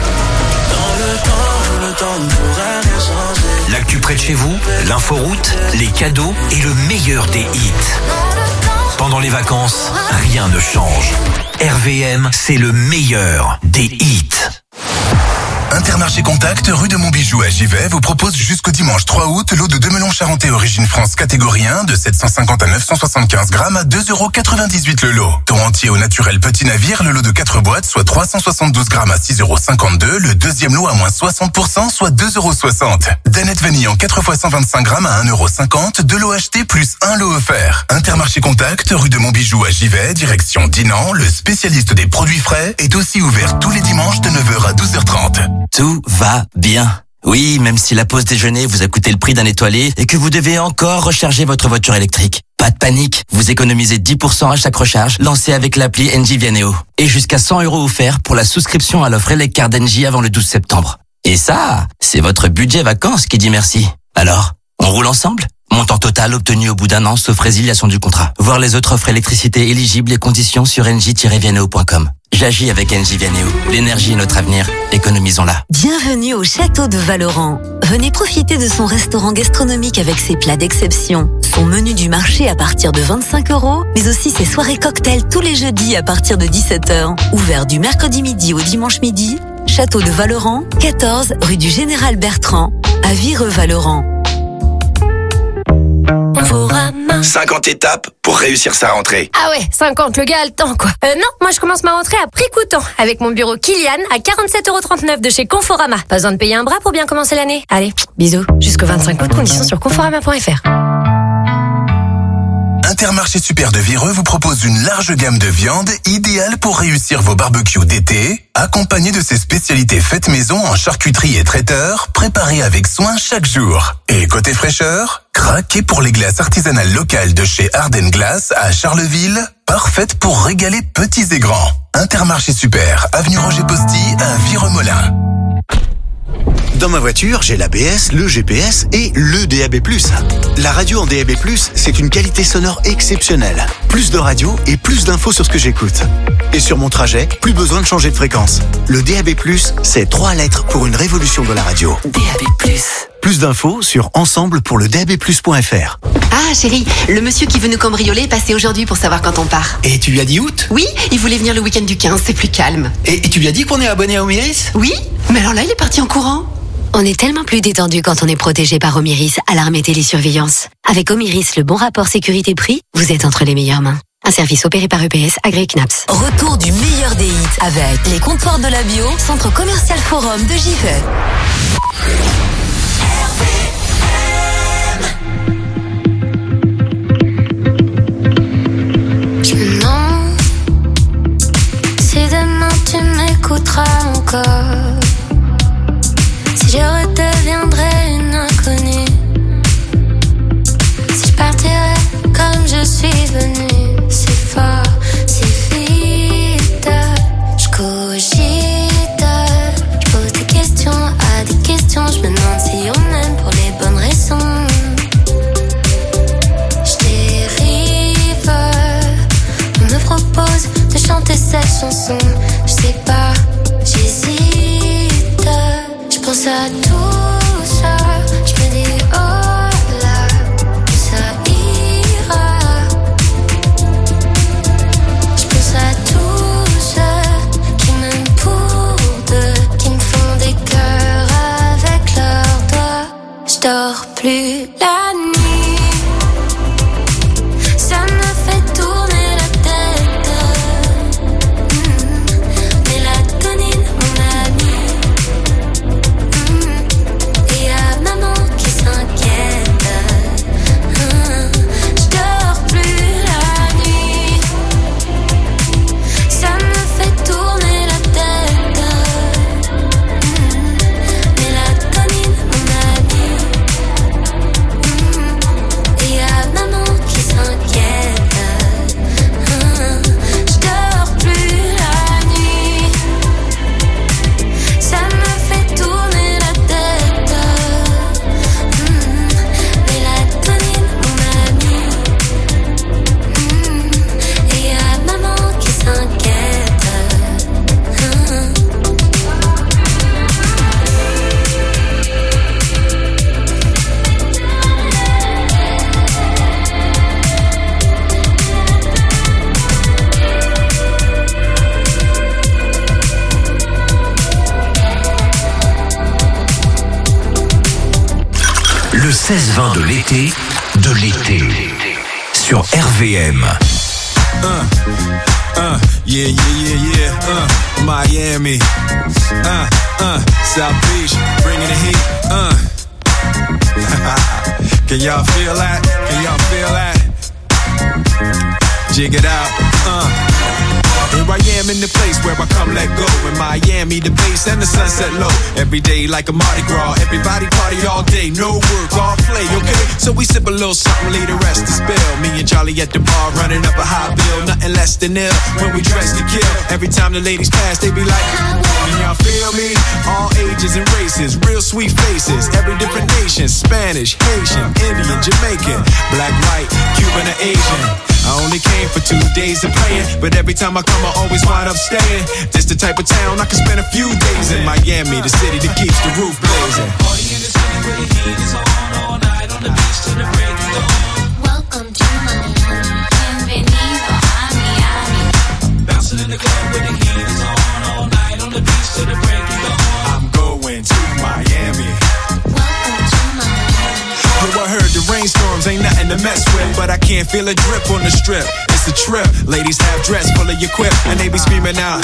[SPEAKER 21] L'actu près de chez vous, l'inforoute, les cadeaux et le meilleur des hits. Pendant les vacances, rien ne change. R V M, c'est le meilleur des hits.
[SPEAKER 7] Intermarché Contact, rue de Montbijou à Givet, vous propose jusqu'au dimanche trois août lot de deux melons charentais Origine France catégorie un de sept cent cinquante à neuf cent soixante-quinze grammes à deux euros quatre-vingt-dix-huit le lot. Thon entier au naturel petit navire, le lot de quatre boîtes, soit trois cent soixante-douze grammes à six euros cinquante-deux, le deuxième lot à moins soixante pour cent, soit deux euros soixante. Danette vanille en quatre fois cent vingt-cinq grammes à un euro cinquante, deux lots achetés plus un lot offert. Intermarché Contact, rue de Montbijou à Givet, direction Dinan, le spécialiste des produits frais, est aussi ouvert tous les dimanches de neuf heures à douze heures trente.
[SPEAKER 24] Tout va bien. Oui, même si la pause déjeuner vous a coûté le prix d'un étoilé et que vous devez encore recharger votre voiture électrique. Pas de panique, vous économisez dix pour cent à chaque recharge lancée avec l'appli Engie Vianeo. Et jusqu'à cent euros offerts pour la souscription à l'offre Eleccar d'Engie avant le douze septembre. Et ça, c'est votre budget vacances qui dit merci. Alors, on roule ensemble ? Montant total obtenu au bout d'un an, sauf résiliation du contrat. Voir les autres offres électricité éligibles et conditions sur n j tiret vienneo point com. J'agis avec N J Vienneo. L'énergie est notre avenir. Économisons-la.
[SPEAKER 10] Bienvenue au château de Valoran. Venez profiter de son restaurant gastronomique avec ses plats d'exception, son menu du marché à partir de vingt-cinq euros, mais aussi ses soirées cocktails tous les jeudis à partir de dix-sept heures. Ouvert du mercredi midi au dimanche midi. Château de Valoran, quatorze rue du Général Bertrand, à Vireux-Valoran.
[SPEAKER 11] cinquante étapes pour réussir sa rentrée.
[SPEAKER 14] Ah ouais, cinquante, le gars a le temps quoi. Euh non, moi je commence ma rentrée à prix coûtant avec mon bureau Kilian à quarante-sept euros trente-neuf de chez Conforama. Pas besoin de payer un bras pour bien commencer l'année. Allez, bisous. Jusqu'au vingt-cinq août, conditions sur conforama point f r.
[SPEAKER 7] Intermarché Super de Vireux vous propose une large gamme de viandes idéale pour réussir vos barbecues d'été, accompagnée de ses spécialités faites maison en charcuterie et traiteur, préparées avec soin chaque jour. Et côté fraîcheur, craquez pour les glaces artisanales locales de chez Ardennes Glace à Charleville, parfaites pour régaler petits et grands. Intermarché Super, avenue Roger Posty à Vireux-Molin.
[SPEAKER 6] Dans ma voiture, j'ai l'A B S, le G P S et le D A B plus. La radio en D A B plus, c'est une qualité sonore exceptionnelle. Plus de radio et plus d'infos sur ce que j'écoute. Et sur mon trajet, plus besoin de changer de fréquence. Le D A B plus, c'est trois lettres pour une révolution de la radio.
[SPEAKER 18] D A B plus.
[SPEAKER 6] Plus d'infos sur ensemble pour le d a b plus point f r.
[SPEAKER 18] Ah chérie, le monsieur qui veut nous cambrioler est passé aujourd'hui pour savoir quand on part.
[SPEAKER 19] Et tu lui as dit août?
[SPEAKER 18] Oui, il voulait venir le week-end du quinze, c'est plus calme.
[SPEAKER 19] Et, et tu lui as dit qu'on est abonné à Omiris?
[SPEAKER 18] Oui, mais alors là il est parti en courant.
[SPEAKER 16] On est tellement plus détendu quand on est protégé par Omiris, alarme et télésurveillance. Avec Omiris, le bon rapport sécurité-prix, vous êtes entre les meilleures mains. Un service opéré par E P S, agréé C N A P S.
[SPEAKER 10] Retour du meilleur des hits avec les comptoirs de la bio, centre commercial Forum de Givet.
[SPEAKER 8] Je me demande si demain tu m'écouteras encore. Si je redeviendrais une inconnue, si je partirais comme je suis venue, si fort, si vite, je cogite, je pose des questions à des questions, je me demande si on aime pour les bonnes raisons. Je dérive, on me propose de chanter cette chanson, je sais pas, j'hésite. Je pense à tout ça, je me dis oh là, que ça ira. Je pense à tous ceux qui m'aiment pour deux, qui me font des cœurs avec leurs doigts. Je dors plus la nuit, ça me fait tourner la tête. Mmh. Mélatonine, mon ami. Maman qui s'inquiète, hum, je dors plus la nuit, ça me fait tourner la tête, hum, mélatonine mon ami, hum, et y'a maman qui s'inquiète, hum, je dors plus la nuit, ça me fait tourner la tête.
[SPEAKER 21] Le seize vingt de l'été, de l'été, sur R V M.
[SPEAKER 4] Uh, uh, yeah, yeah, yeah, yeah, uh, Miami, uh, uh, South Beach, bringing the heat, uh. Can y'all feel that? Can y'all feel that? Jig it out, uh.
[SPEAKER 9] Here I am in the place where I come let go. In Miami, the bass and the sunset low. Every day like a Mardi Gras. Everybody party all day, no work, all play, okay? So we sip a little something, leave the rest to spill. Me and Charlie at the bar running up a high bill. Nothing less than ill when we dress to kill. Every time the ladies pass, they be like, can y'all feel me? All ages and races, real sweet faces. Every different nation, Spanish, Haitian, Indian, Jamaican, black, white, Cuban, or Asian. I only came for two days of playing, but every time I come I always wind up staying. This the type of town I can spend a few days in. Miami, the city that keeps the roof blazing. Party in the city where the heat is on all night on the beach till the break of dawn.
[SPEAKER 8] Welcome to Miami. Bienvenido a Miami.
[SPEAKER 9] Bouncing in the club where the heat is on all night on the beach till the break of dawn. I'm going to Miami.
[SPEAKER 8] Welcome to Miami.
[SPEAKER 9] Yo, I heard the rainstorms ain't nothing to mess with, but I can't feel a drip on the strip. It's a trip. Ladies have dress full of your quip, and they be screaming out.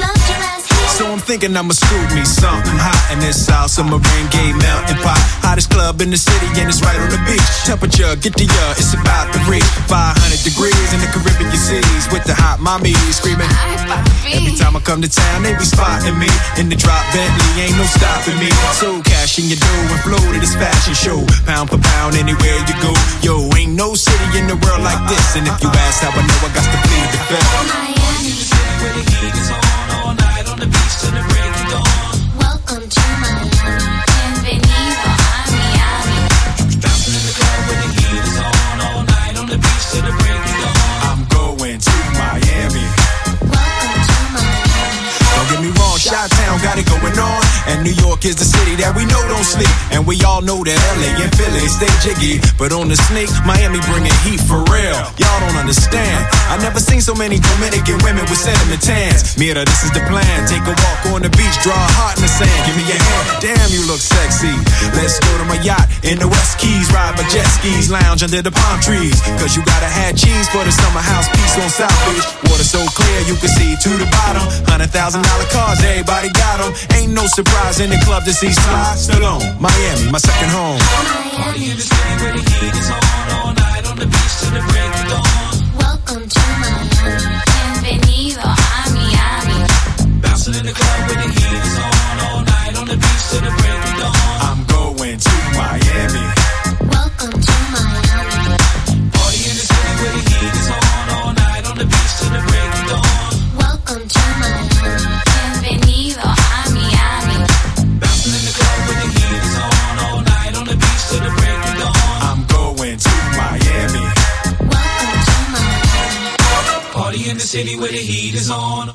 [SPEAKER 9] So I'm thinking I'ma scoop me something hot in this South Submarine Gay Mountain Pot. Hottest club in the city and it's right on the beach. Temperature, get to ya, it's about to reach five hundred degrees in the Caribbean seas with the hot mommy screaming. Every time I come to town, they be spotting me in the drop Bentley, ain't no stopping me. So cash in your dough and flow to this fashion show. Pound for pound, anywhere you go. Yo, ain't no city in the world like this. And if you ask how I know, I got to plead the fifth.
[SPEAKER 8] Miami,
[SPEAKER 9] where the heat is on all night on the beach till the break of dawn.
[SPEAKER 8] welcome to Miami. Bienvenido a Miami.
[SPEAKER 9] Bouncing in the club where the heat is on all night on the beach till the break of dawn. I'm going to Miami.
[SPEAKER 8] Welcome to Miami.
[SPEAKER 9] Don't get me wrong, Chi-Town got it going on. And New York is the city that we know don't sleep. And we all know that L A and Philly stay jiggy. But on the sneak, Miami bringing heat for real. Y'all don't understand. I never seen so many Dominican women with cinnamon tans. Mira, this is the plan. Take a walk on the beach, draw a heart in the sand. Give me your hand. Damn, you look sexy. Let's go to my yacht in the West Keys. Ride my jet skis, lounge under the palm trees. Cause you gotta have cheese for the summer house piece on South Beach. Water so clear you can see to the bottom. Hundred thousand dollar cars, everybody got them. Ain't no surprise in the club to see Sly Stallone. Miami, my second home.
[SPEAKER 8] Miami.
[SPEAKER 9] In the city where the heat is on all night on the beach till the break of dawn.
[SPEAKER 8] Welcome to Miami. Bienvenido a Miami.
[SPEAKER 9] Bouncing in the club where the heat is on all night on the beach till the break of dawn. I'm going to Miami.
[SPEAKER 8] Welcome to Miami.
[SPEAKER 9] Party in the city where the heat is on all night on the beach till the break of dawn.
[SPEAKER 8] Welcome to Miami. Bienvenido a Miami.
[SPEAKER 9] Bouncing in the club where the heat is on all night on the beach till the break of dawn. I'm going to Miami.
[SPEAKER 8] Welcome to Miami.
[SPEAKER 9] Party in the city where the heat is on.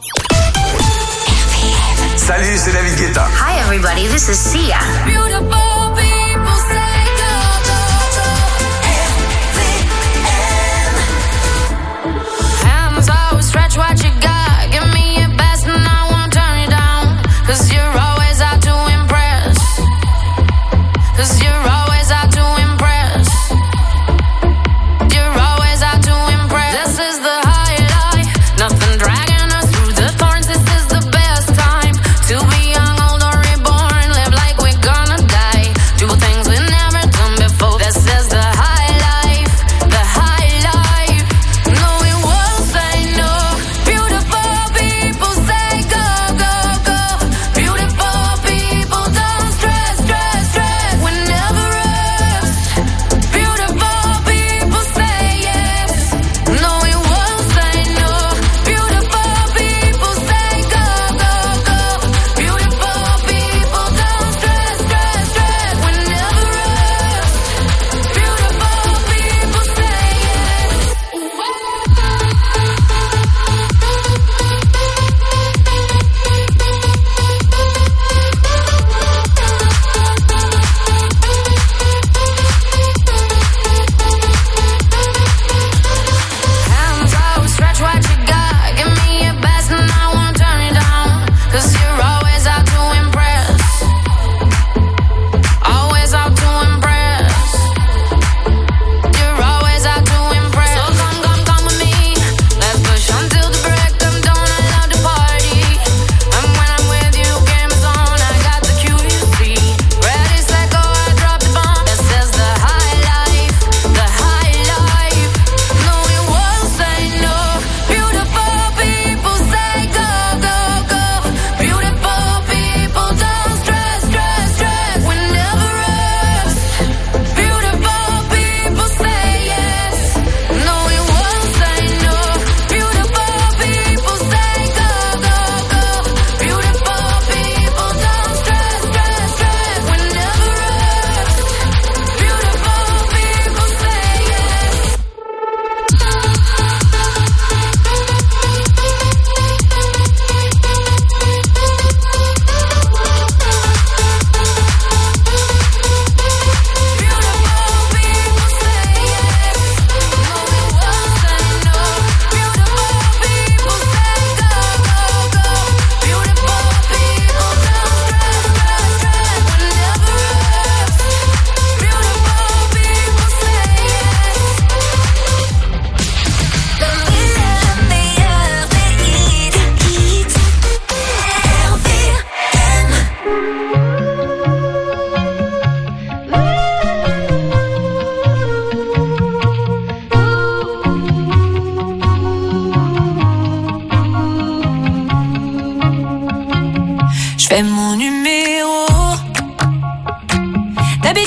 [SPEAKER 12] Salut, c'est David Guetta.
[SPEAKER 3] Hi everybody, this is Sia.
[SPEAKER 22] Beautiful people say go, go, go. Hands always stretch what you got. Give me your best and I won't turn you down. Cause you're always out to impress. Cause you're always out to impress. You're always out to impress. This is the highlight. Nothing dragging us through the thorns. This is the best time to be young, old or reborn. Live like we're gonna die.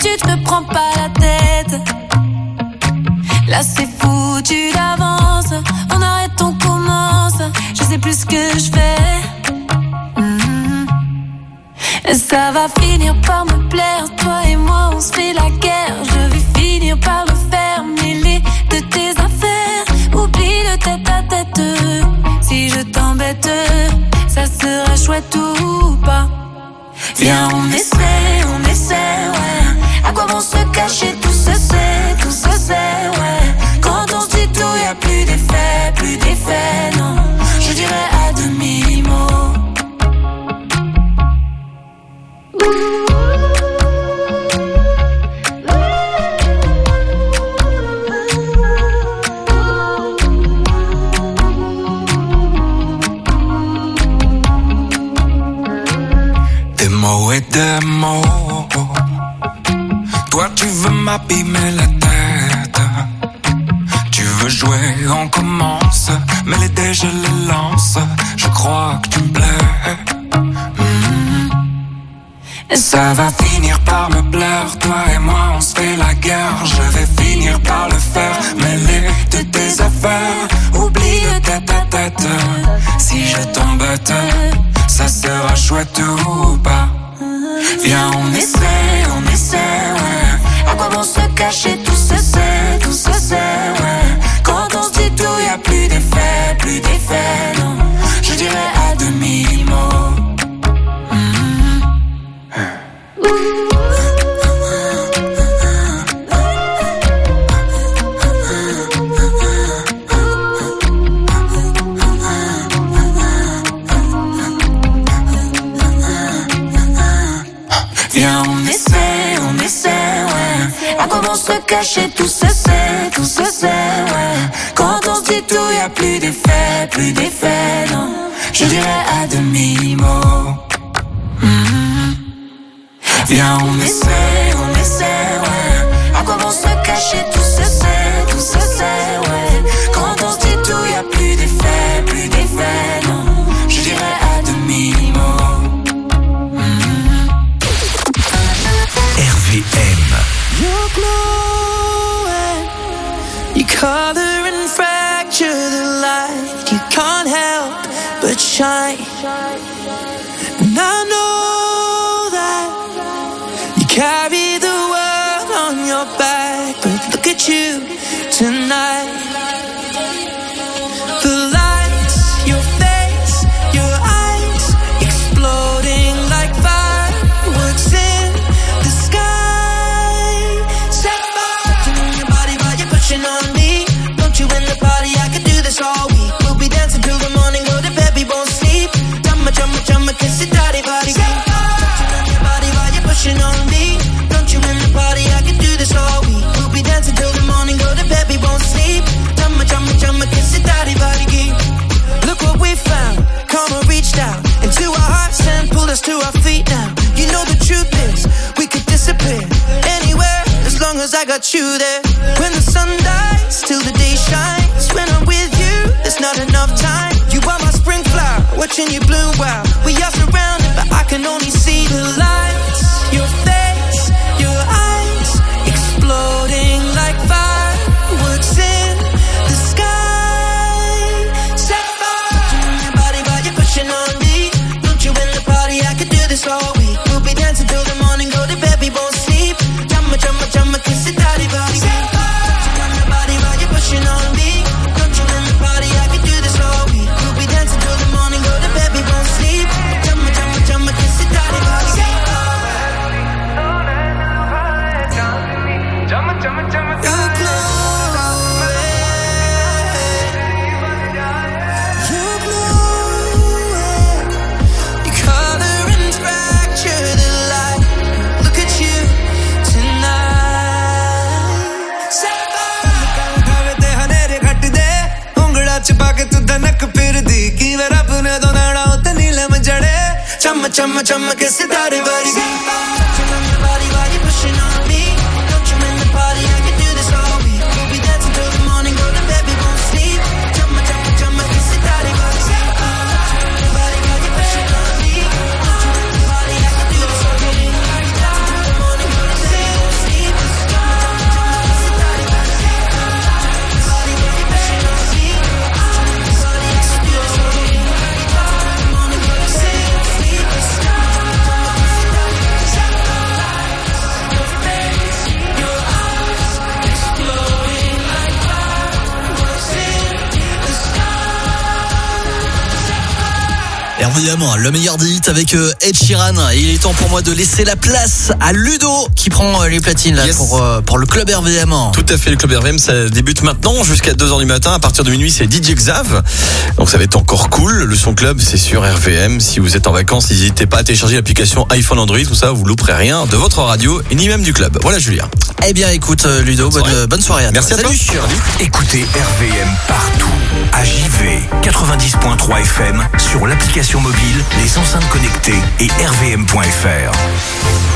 [SPEAKER 5] D'habitude, je me prends pas la tête. Là, c'est foutu d'avance. On arrête, on commence. Je sais plus ce que je fais. Mm-hmm. Ça va finir par me plaire. Toi et moi, on se fait la guerre. Je vais finir par le faire. Mêler de tes affaires. Oublie le tête à tête. Si je t'embête, ça sera chouette ou pas. Viens, on essaie, on essaie, ouais. À quoi vont se cacher, tout se sait, tout se sait, ouais. Quand on se dit tout, y'a plus d'effet, plus d'effet, non. Je dirais à demi-mot.
[SPEAKER 12] Des mots et des mots. Toi tu veux m'abîmer la tête. Tu veux jouer, on commence. Mais les dés je les lance. Je crois que tu me plais. Mm-hmm. Ça va finir par me plaire. Toi et moi on se fait la guerre. Je vais finir par le faire. Mêler de tes affaires. Oublie le tête à tête. Si je t'embête, ça sera chouette ou pas. Viens, on essaie, on essaie, ouais. À quoi vont se cacher, tout se sait, tout se sait, ouais. Quand on se dit tout, y'a plus d'effet, plus d'effet, non. Je dirais à demi-mot. Mm-hmm. Viens, on essaie, on essaie, ouais. À quoi vont se cacher, tout se sait, tout se sait, ouais. Quand on se dit tout, y'a plus d'effet, plus d'effet, non. Je dirais à demi-mot. Mm-hmm. Viens, on essaie, on essaie, ouais. À quoi vont se cacher, tout se sait, tout se sait, ouais. Quand on se dit tout, y'a plus d'effet, plus d'effet, non. Je dirais à demi-mot.
[SPEAKER 21] R V M.
[SPEAKER 5] You're glowing. You color and fracture the light. You can't help but shine. And I know that you carry the world on your back. But look at you tonight. The lights, your face, your eyes, exploding like fireworks in the sky. Set fire to your body while you're pushing on me. Don't you in the party? I could do this all week. We'll be dancing till the morning, go to bed, we won't sleep. Chumma, chumma, chumma, kiss it, daddy, body. Touching on your body while you're pushing on me. Don't you in the party? I could do this all week. We'll be dancing till the morning, go to bed, we won't sleep. Chumma, chumma, chumma, kiss it, daddy, body. Look what we found. Karma reached out into our hearts and pulled us to our feet now. You know the truth is, we could disappear anywhere as long as I got you there. When the sun dies, till the day shines. When I'm with you, there's not enough time. You are my spring flower, watching you bloom wild. We are surrounded, but I can only see the lights. Your face, your eyes, exploding like fireworks in the sky. Set fire to your body while you're pushing on me. Don't you in the party? I could do this all week. We'll be dancing till the morning, go to bed, we won't sleep. Chumma, chumma, chumma, kiss it, daddy, body. Touching on your body while you're pushing on me. Don't you in the party? I could do this all week. We'll be dancing till the morning, go to bed, we won't sleep. Chumma, chumma, chumma, kiss it, daddy, body. You're glowing. You're glowing. You color and fracture the light. Look at you tonight. Set fire.
[SPEAKER 13] खावे ते हनेरे घट दे उंगड़ा छिपा के तू धनक फिर दी की वे रब ने दो नाड़ा उते नीलम जड़े
[SPEAKER 5] Chumma, chumma, chumma, kiss it, daddy, body. Touching on your body while you're pushing on me. Don't you in the party? I could do this all week. We'll be dancing till the morning, go to bed, we won't sleep. Chumma, chumma, chumma, kiss it, daddy, body. Touching on your body while you're pushing on me. Don't you in the party? I could do this all week. We'll be dancing till the morning, go to bed, we won't sleep.
[SPEAKER 2] V M, le meilleur des hits avec euh, Ed Sheeran. Et il est temps pour moi de laisser la place à Ludo qui prend euh, les platines là,
[SPEAKER 1] Yes.
[SPEAKER 2] pour, euh, pour le Club R V M.
[SPEAKER 1] Tout à fait, le Club R V M, ça débute maintenant jusqu'à deux heures du matin. À partir de minuit, c'est D J Xav. Donc ça va être encore cool. Le son club, c'est sur R V M. Si vous êtes en vacances, n'hésitez pas à télécharger l'application iPhone, Android, tout ça, vous louperez rien de votre radio et ni même du club. Voilà, Julien.
[SPEAKER 2] Eh bien écoute euh, Ludo, bonne soirée. bonne soirée à toi.
[SPEAKER 1] Merci à toi.
[SPEAKER 2] Salut.
[SPEAKER 21] Écoutez R V M partout. À J V quatre-vingt-dix point trois F M sur l'application mobile, les enceintes connectées et r v m point f r.